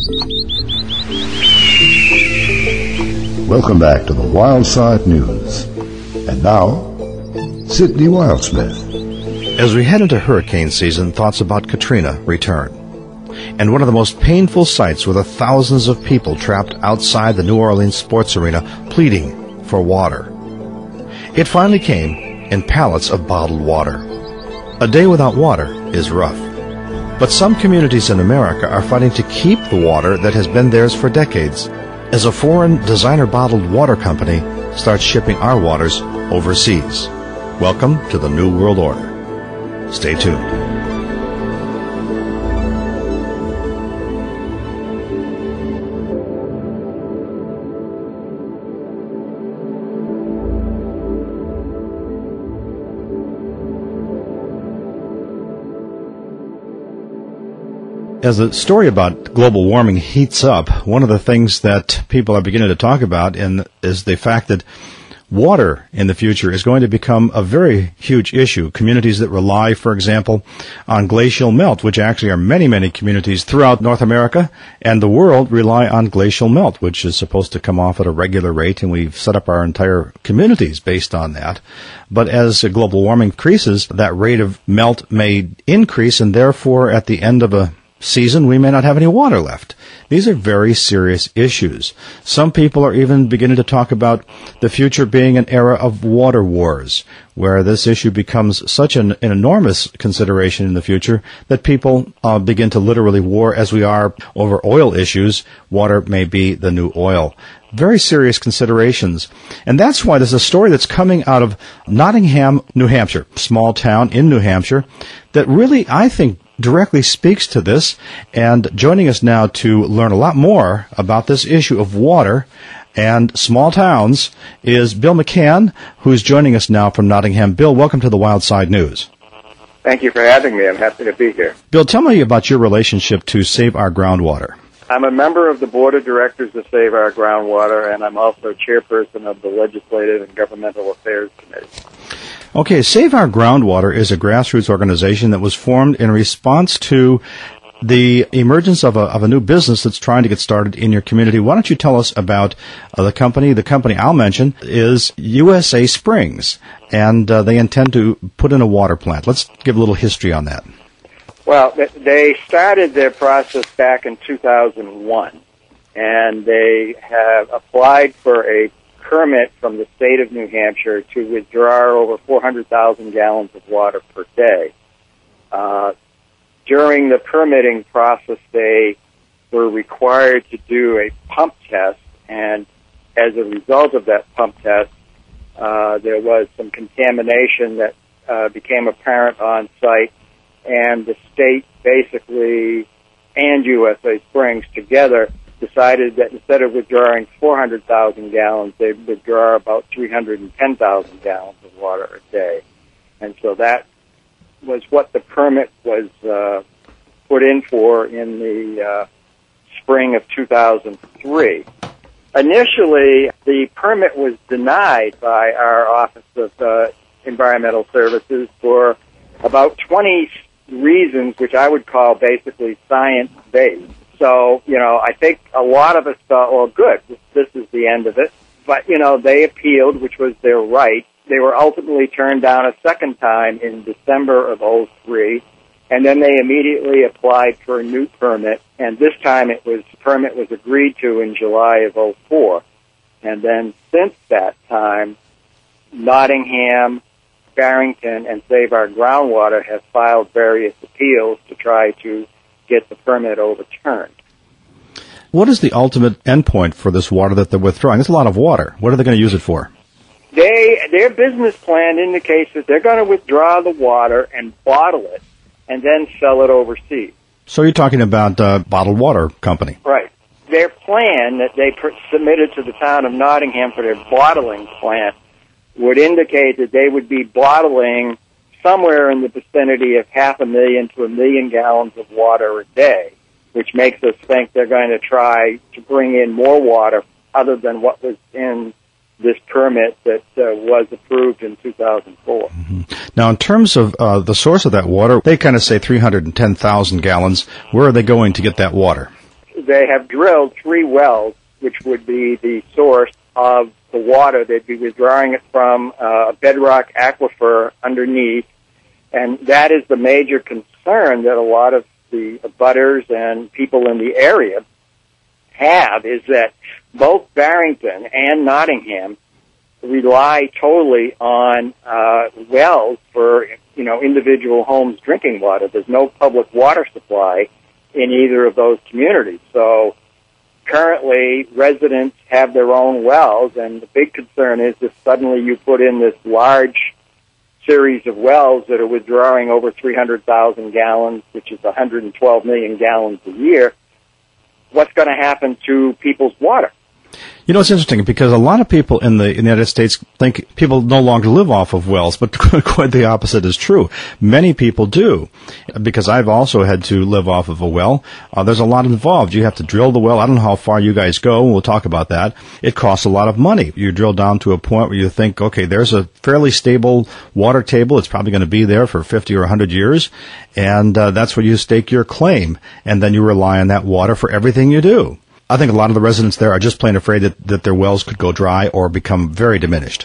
Welcome back to the Wildside News. And now, Sidney Wildsmith. As we head into hurricane season, thoughts about Katrina return. And one of the most painful sights were the thousands of people trapped outside the New Orleans sports arena pleading for water. It finally came in pallets of bottled water. A day without water is rough. But some communities in America are fighting to keep the water that has been theirs for decades, as a foreign designer bottled water company starts shipping our waters overseas. Welcome to the New World Order. Stay tuned. As the story about global warming heats up, one of the things that people are beginning to talk about is the fact that water in the future is going to become a very huge issue. Communities that rely, for example, on glacial melt, which actually are many, many communities throughout North America and the world rely on glacial melt, which is supposed to come off at a regular rate, and we've set up our entire communities based on that. But as global warming increases, that rate of melt may increase, and therefore at the end of a season, we may not have any water left. These are very serious issues. Some people are even beginning to talk about the future being an era of water wars, where this issue becomes such an enormous consideration in the future that people begin to literally war as we are over oil issues. Water may be the new oil. Very serious considerations. And that's why there's a story that's coming out of Nottingham, New Hampshire, small town in New Hampshire, that really, I think, directly speaks to this. And joining us now to learn a lot more about this issue of water and small towns is Bill McCann, who's joining us now from Nottingham. Bill, welcome to the Wildside News. Thank you for having me. I'm happy to be here. Bill, tell me about your relationship to Save Our Groundwater. I'm a member of the Board of Directors of Save Our Groundwater, and I'm also chairperson of the Legislative and Governmental Affairs Committee. Okay, Save Our Groundwater is a grassroots organization that was formed in response to the emergence of a new business that's trying to get started in your community. Why don't you tell us about the company? The company I'll mention is USA Springs, and they intend to put in a water plant. Let's give a little history on that. Well, they started their process back in 2001, and they have applied for a permit from the state of New Hampshire to withdraw over 400,000 gallons of water per day. During the permitting process, they were required to do a pump test, and as a result of that pump test, there was some contamination that became apparent on site, and the state basically and USA Springs together decided that instead of withdrawing 400,000 gallons, they'd withdraw about 310,000 gallons of water a day. And so that was what the permit was put in for in the spring of 2003. Initially, the permit was denied by our Office of Environmental Services for about 20 reasons, which I would call basically science-based. So, I think a lot of us thought, well, good, this is the end of it. But, they appealed, which was their right. They were ultimately turned down a second time in December of 2003, and then they immediately applied for a new permit, and this time permit was agreed to in July of 2004. And then since that time, Nottingham, Barrington, and Save Our Groundwater have filed various appeals to try to get the permit overturned. What is the ultimate endpoint for this water that they're withdrawing? It's a lot of water. What are they going to use it for? Their business plan indicates that they're going to withdraw the water and bottle it and then sell it overseas. So you're talking about a bottled water company. Right. Their plan that they submitted to the town of Nottingham for their bottling plant would indicate that they would be bottling somewhere in the vicinity of 500,000 to 1 million gallons of water a day, which makes us think they're going to try to bring in more water other than what was in this permit that was approved in 2004. Mm-hmm. Now, in terms of the source of that water, they kind of say 310,000 gallons. Where are they going to get that water? they have drilled 3 wells, which would be the source of the water. They'd be withdrawing it from a bedrock aquifer underneath, and that is the major concern that a lot of the abutters and people in the area have, is that both Barrington and Nottingham rely totally on wells for, individual homes' drinking water. There's no public water supply in either of those communities. So currently, residents have their own wells, and the big concern is if suddenly you put in this large series of wells that are withdrawing over 300,000 gallons, which is 112 million gallons a year, what's going to happen to people's water? It's interesting because a lot of people in the United States think people no longer live off of wells, but quite the opposite is true. Many people do, because I've also had to live off of a well. There's a lot involved. You have to drill the well. I don't know how far you guys go. We'll talk about that. It costs a lot of money. You drill down to a point where you think, okay, there's a fairly stable water table. It's probably going to be there for 50 or 100 years, and that's where you stake your claim, and then you rely on that water for everything you do. I think a lot of the residents there are just plain afraid that their wells could go dry or become very diminished.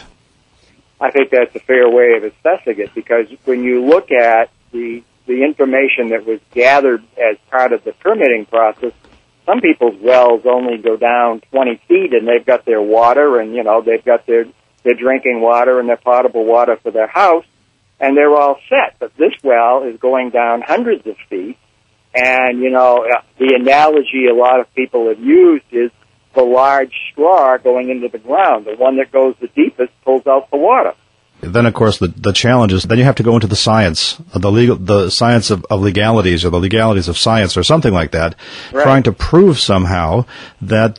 I think that's a fair way of assessing it, because when you look at the information that was gathered as part of the permitting process, some people's wells only go down 20 feet and they've got their water and, they've got their drinking water and their potable water for their house, and they're all set. But this well is going down hundreds of feet. And, the analogy a lot of people have used is the large straw going into the ground. The one that goes the deepest pulls out the water. Then, of course, the challenge is then you have to go into the science, the science of legalities, or the legalities of science, or something like that, right, trying to prove somehow that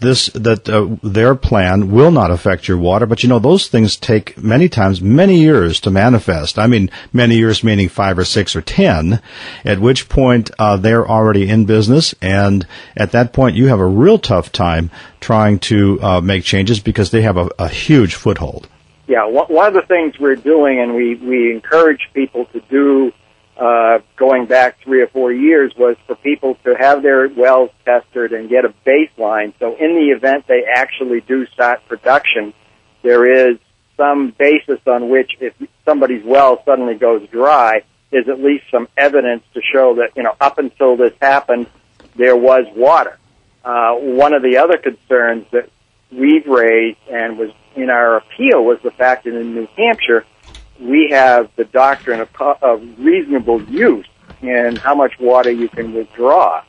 their plan will not affect your water. But those things take many times many years to manifest. I mean, many years meaning 5 or 6 or 10. At which point they're already in business, and at that point you have a real tough time trying to make changes because they have a huge foothold. Yeah, one of the things we're doing, and we encourage people to do going back 3 or 4 years, was for people to have their wells tested and get a baseline. So in the event they actually do start production, there is some basis on which if somebody's well suddenly goes dry, there's at least some evidence to show that, up until this happened, there was water. One of the other concerns that we've raised and was in our appeal was the fact that in New Hampshire we have the doctrine of reasonable use in how much water you can withdraw.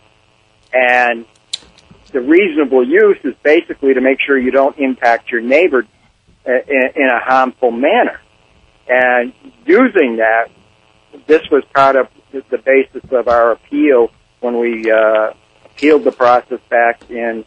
And the reasonable use is basically to make sure you don't impact your neighbor in a harmful manner. And using that, this was part of the basis of our appeal when we appealed the process back in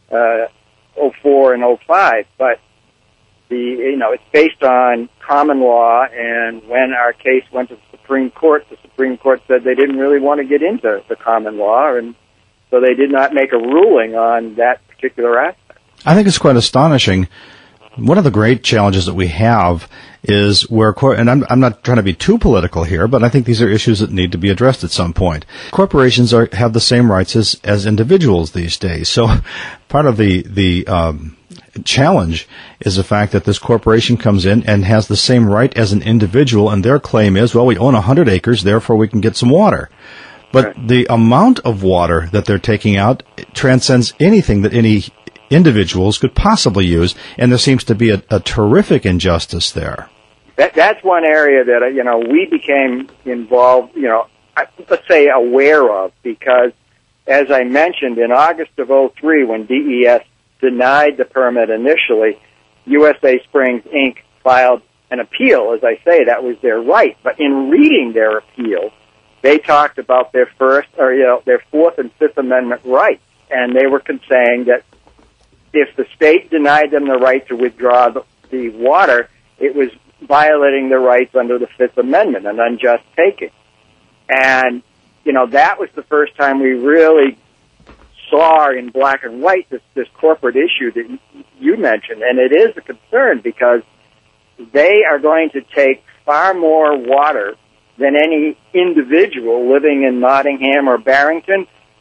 04 and 05. But it's based on common law, and when our case went to the Supreme Court said they didn't really want to get into the common law, and so they did not make a ruling on that particular aspect. I think it's quite astonishing. One of the great challenges that we have is where, and I'm not trying to be too political here, but I think these are issues that need to be addressed at some point. Corporations have the same rights as individuals these days. So part of the challenge is the fact that this corporation comes in and has the same right as an individual, and their claim is, well, we own 100 acres, therefore we can get some water. But right, the amount of water that they're taking out transcends anything that any individuals could possibly use, and there seems to be a terrific injustice there. That's one area that we became involved, let's say aware of, because as I mentioned, in August of 03, when DES denied the permit initially, USA Springs Inc. filed an appeal. As I say, that was their right. But in reading their appeal, they talked about their their Fourth and Fifth Amendment rights, and they were saying that if the state denied them the right to withdraw the water, it was violating their rights under the Fifth Amendment, an unjust taking. And, that was the first time we really saw in black and white this corporate issue that you mentioned. And it is a concern because they are going to take far more water than any individual living in Nottingham or Barrington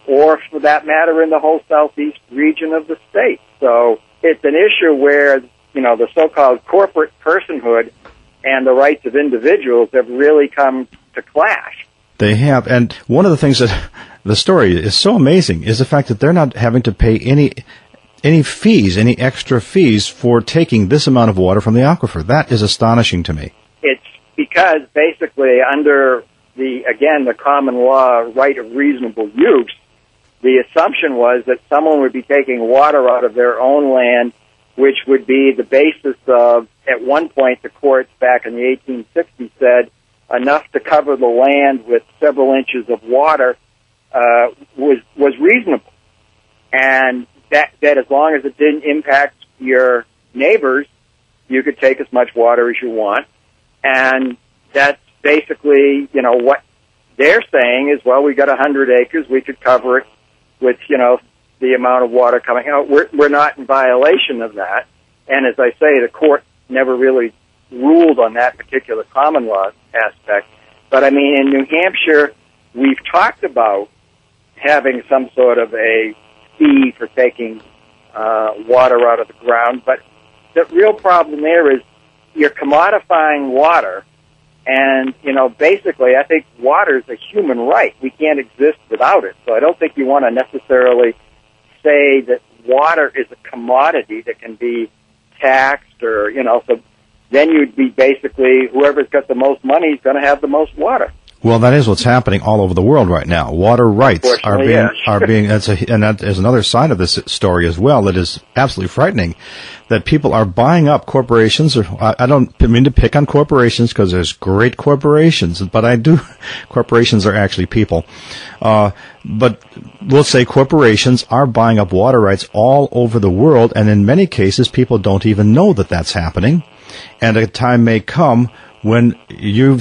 or for that matter in the whole southeast region of the state. So it's an issue where, the so-called corporate personhood and the rights of individuals have really come to clash. They have, and one of the things that the story is so amazing is the fact that they're not having to pay any fees, any extra fees for taking this amount of water from the aquifer. That is astonishing to me. It's because basically under the common law right of reasonable use, the assumption was that someone would be taking water out of their own land, which would be the basis of, at one point, the courts back in the 1860s said enough to cover the land with several inches of water was reasonable. And that as long as it didn't impact your neighbors, you could take as much water as you want. And that's basically, what they're saying is, well, we got 100 acres, we could cover it with, the amount of water coming out. We're not in violation of that. And as I say, the court never really ruled on that particular common law aspect. But I mean, in New Hampshire, we've talked about having some sort of a fee for taking water out of the ground. But the real problem there is you're commodifying water. And, basically, I think water is a human right. We can't exist without it. So I don't think you want to necessarily say that water is a commodity that can be taxed or, so then you'd be basically whoever's got the most money is going to have the most water. Well, that is what's happening all over the world right now. Water rights are being, and that is another side of this story as well that is absolutely frightening, that people are buying up corporations, or I don't mean to pick on corporations because there's great corporations, but corporations are actually people. But we'll say corporations are buying up water rights all over the world, and in many cases people don't even know that that's happening, and a time may come when you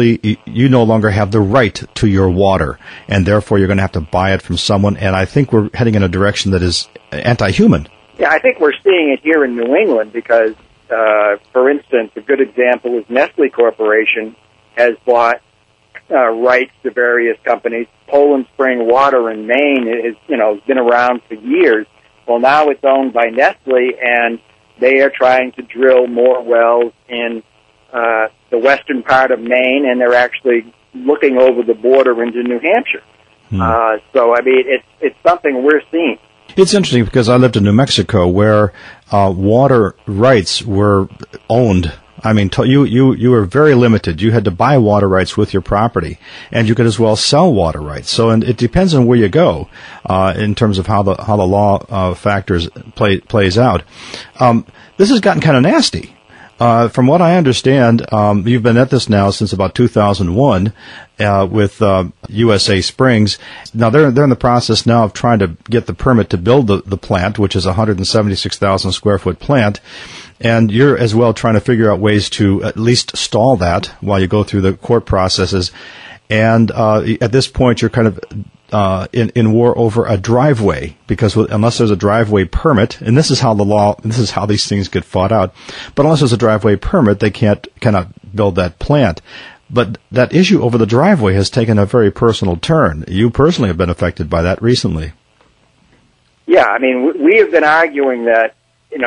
no longer have the right to your water, and therefore you're going to have to buy it from someone, and I think we're heading in a direction that is anti-human. Yeah, I think we're seeing it here in New England because, for instance, a good example is Nestle Corporation has bought rights to various companies. Poland Spring Water in Maine has been around for years. Well, now it's owned by Nestle, and they are trying to drill more wells in the western part of Maine, and they're actually looking over the border into New Hampshire. So, I mean, it's something we're seeing. It's interesting because I lived in New Mexico where water rights were owned. I mean, you were very limited. You had to buy water rights with your property, and you could as well sell water rights. So, and it depends on where you go in terms of how the law factors plays out. This has gotten kind of nasty. From what I understand, you've been at this now since about 2001 with USA Springs. Now they're in the process now of trying to get the permit to build the plant, which is a 176,000 square foot plant, and you're as well trying to figure out ways to at least stall that while you go through the court processes. And at this point, you're kind of in war over a driveway, because unless there's a driveway permit, and this is how these things get fought out, but unless there's a driveway permit, they cannot build that plant. But that issue over the driveway has taken a very personal turn. You personally have been affected by that recently. Yeah, I mean, we have been arguing that,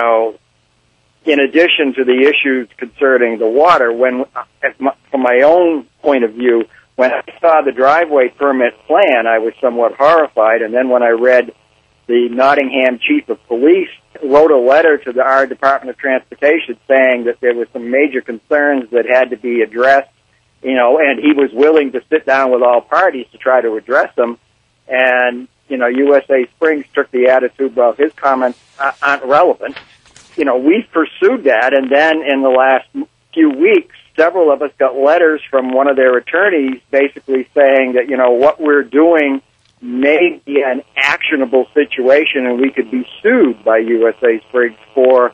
in addition to the issues concerning the water, from my own point of view, when I saw the driveway permit plan, I was somewhat horrified, and then when I read the Nottingham chief of police wrote a letter to our Department of Transportation saying that there were some major concerns that had to be addressed, and he was willing to sit down with all parties to try to address them, and, USA Springs took the attitude, well, his comments aren't relevant. We've pursued that, and then in the last few weeks, several of us got letters from one of their attorneys basically saying that, what we're doing may be an actionable situation and we could be sued by USA Springs for,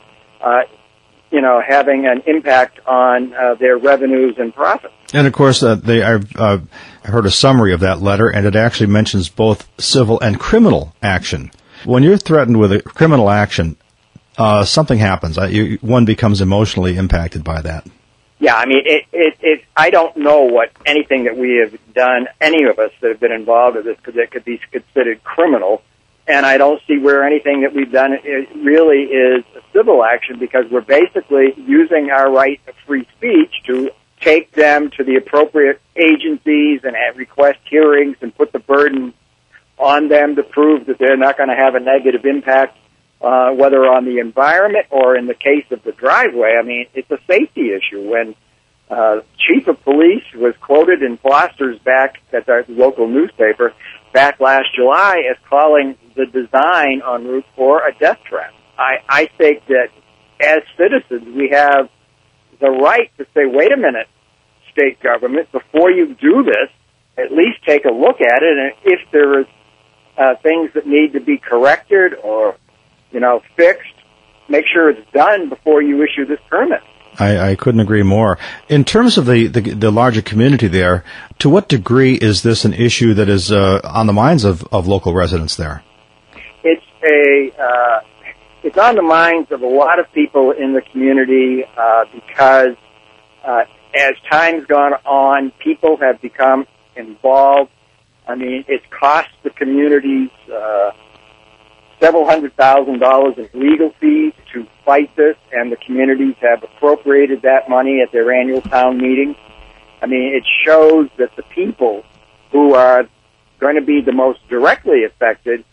having an impact on their revenues and profits. And, of course, I heard a summary of that letter, and it actually mentions both civil and criminal action. When you're threatened with a criminal action, something happens. One becomes emotionally impacted by that. Yeah, I mean, I don't know what anything that we have done, any of us that have been involved in this, because it could be considered criminal. And I don't see where anything that we've done really is a civil action, because we're basically using our right of free speech to take them to the appropriate agencies and request hearings and put the burden on them to prove that they're not going to have a negative impact, whether on the environment or in the case of the driveway. I mean, it's a safety issue. When Chief of Police was quoted in Foster's back at our local newspaper back last July as calling the design on Route 4 a death trap. I think that as citizens, we have the right to say, wait a minute, state government, before you do this, at least take a look at it, and if there is things that need to be corrected or, fixed, make sure it's done before you issue this permit. I couldn't agree more. In terms of the larger community there, to what degree is this an issue that is on the minds of local residents there? It's on the minds of a lot of people in the community because as time's gone on, people have become involved. I mean, it's cost the communities several $100,000 in legal fees to fight this, and the communities have appropriated that money at their annual town meetings. I mean, it shows that the people who are going to be the most directly affected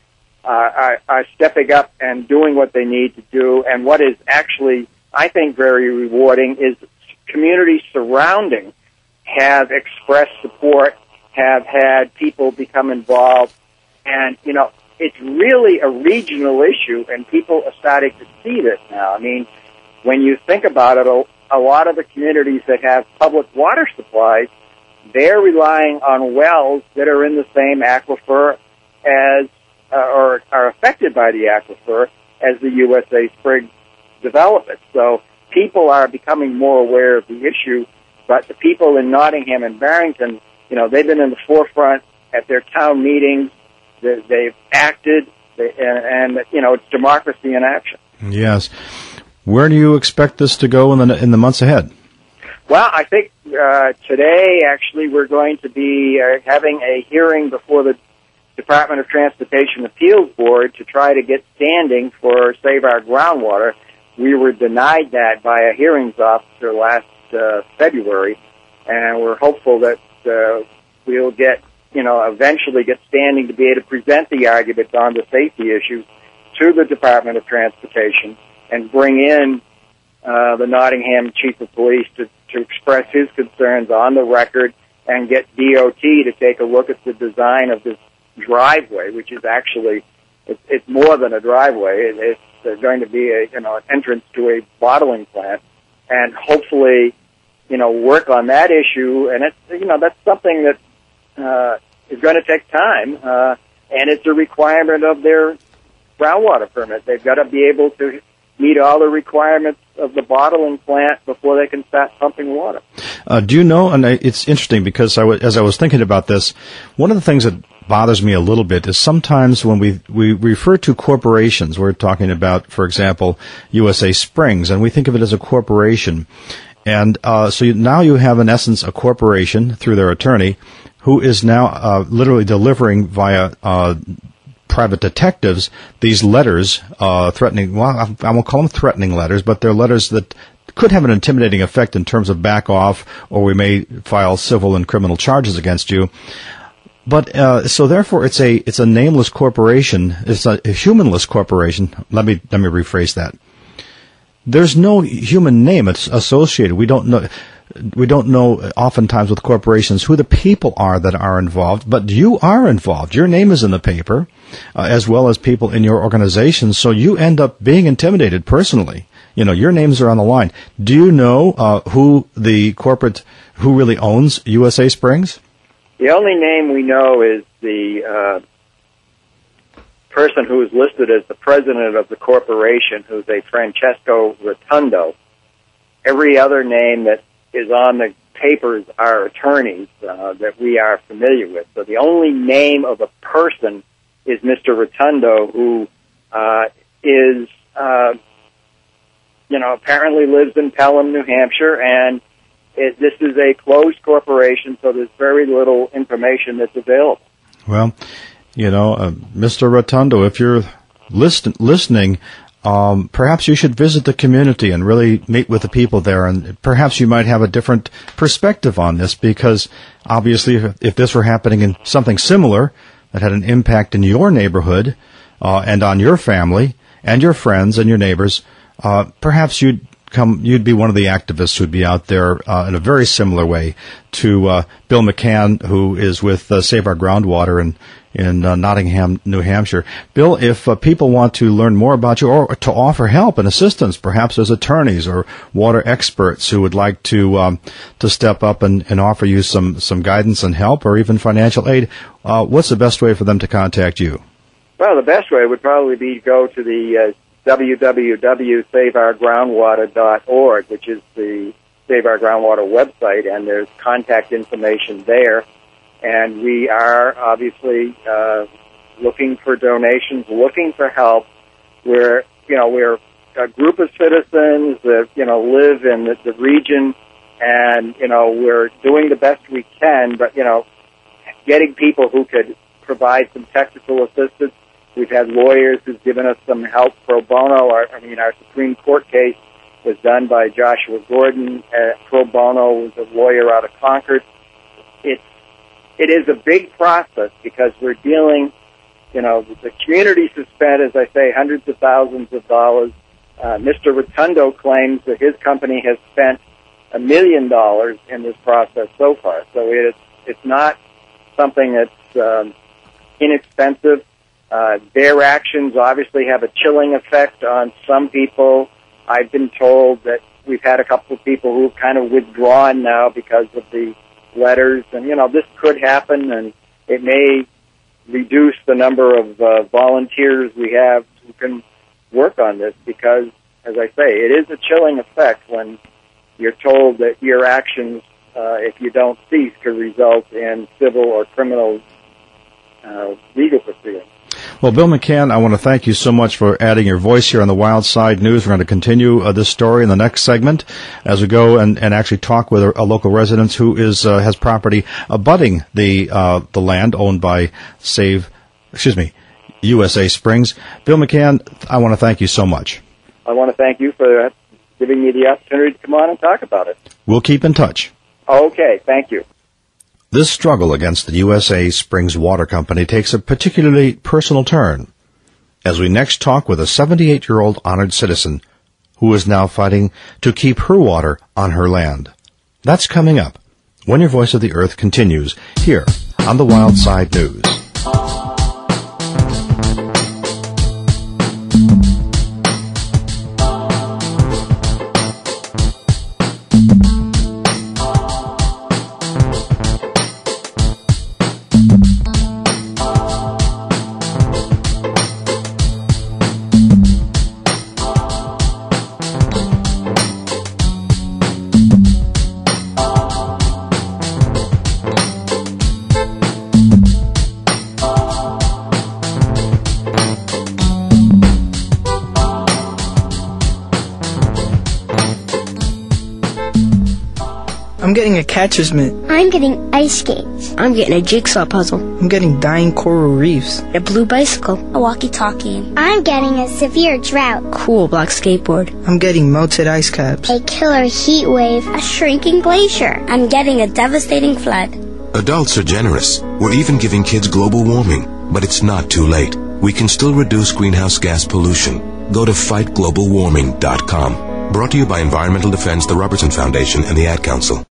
are stepping up and doing what they need to do. And what is actually, I think, very rewarding is communities surrounding have expressed support, have had people become involved, and, it's really a regional issue, and people are starting to see this now. I mean, when you think about it, a lot of the communities that have public water supplies, they're relying on wells that are in the same aquifer as, or are affected by the aquifer as the USA Spring development. So people are becoming more aware of the issue, but the people in Nottingham and Barrington, they've been in the forefront at their town meetings. They've acted, and it's democracy in action. Yes. Where do you expect this to go in the months ahead? Well, I think today, actually, we're going to be having a hearing before the Department of Transportation Appeals Board to try to get standing for Save Our Groundwater. We were denied that by a hearings officer last February, and we're hopeful that we'll get eventually get standing to be able to present the arguments on the safety issues to the Department of Transportation and bring in the Nottingham Chief of Police to express his concerns on the record and get DOT to take a look at the design of this driveway, which is actually, it's more than a driveway. It's going to be an entrance to a bottling plant, and hopefully, work on that issue. And it's, that's something that is going to take time, and it's a requirement of their groundwater permit. They've got to be able to meet all the requirements of the bottling plant before they can start pumping water. Do you know, and it's interesting because as I was thinking about this, one of the things that bothers me a little bit is sometimes when we refer to corporations, we're talking about, for example, USA Springs, and we think of it as a corporation. And so now you have, in essence, a corporation through their attorney who is now literally delivering via private detectives these letters threatening, well, I won't call them threatening letters, but they're letters that could have an intimidating effect in terms of back off, or we may file civil and criminal charges against you. But so therefore it's a nameless corporation, it's a humanless corporation. Let me rephrase that. There's no human name associated. We don't know oftentimes with corporations who the people are that are involved, but you are involved. Your name is in the paper, as well as people in your organization, so you end up being intimidated personally. Your names are on the line. Do you know who really owns USA Springs? The only name we know is the person who is listed as the president of the corporation, who's a Francesco Rotundo. Every other name that is on the papers are attorneys that we are familiar with. So the only name of a person is Mr. Rotundo, who is, apparently lives in Pelham, New Hampshire, and this is a closed corporation, so there's very little information that's available. Well, Mr. Rotundo, if you're listening, perhaps you should visit the community and really meet with the people there, and perhaps you might have a different perspective on this, because obviously if this were happening in something similar that had an impact in your neighborhood and on your family and your friends and your neighbors, perhaps you'd be one of the activists who'd be out there in a very similar way to Bill McCann, who is with Save Our Groundwater in Nottingham, New Hampshire. Bill, if people want to learn more about you or to offer help and assistance, perhaps as attorneys or water experts who would like to step up and offer you some guidance and help or even financial aid, what's the best way for them to contact you? Well, the best way would probably be to go to the www.saveourgroundwater.org, which is the Save Our Groundwater website, and there's contact information there. And we are obviously looking for donations, looking for help. We're a group of citizens that live in the region, and we're doing the best we can. But getting people who could provide some technical assistance. We've had lawyers who've given us some help pro bono. Our Supreme Court case was done by Joshua Gordon. Pro bono was a lawyer out of Concord. It is a big process because we're dealing, the community has spent, as I say, hundreds of thousands of dollars. Mr. Rotundo claims that his company has spent $1 million in this process so far. So it's not something that's inexpensive. Their actions obviously have a chilling effect on some people. I've been told that we've had a couple of people who've kind of withdrawn now because of the letters. And, this could happen, and it may reduce the number of volunteers we have who can work on this because, as I say, it is a chilling effect when you're told that your actions, if you don't cease, could result in civil or criminal legal proceedings. Well, Bill McCann, I want to thank you so much for adding your voice here on the Wild Side News. We're going to continue this story in the next segment as we go and actually talk with a local resident who has property abutting the land owned by USA Springs. Bill McCann, I want to thank you so much. I want to thank you for giving me the opportunity to come on and talk about it. We'll keep in touch. Okay, thank you. This struggle against the USA Springs Water Company takes a particularly personal turn as we next talk with a 78-year-old honored citizen who is now fighting to keep her water on her land. That's coming up when your Voice of the Earth continues here on the Wild Side News. I'm getting a catcher's mitt. I'm getting ice skates. I'm getting a jigsaw puzzle. I'm getting dying coral reefs. A blue bicycle. A walkie-talkie. I'm getting a severe drought. Cool black skateboard. I'm getting melted ice caps. A killer heat wave. A shrinking glacier. I'm getting a devastating flood. Adults are generous. We're even giving kids global warming. But it's not too late. We can still reduce greenhouse gas pollution. Go to fightglobalwarming.com. Brought to you by Environmental Defense, the Robertson Foundation, and the Ad Council.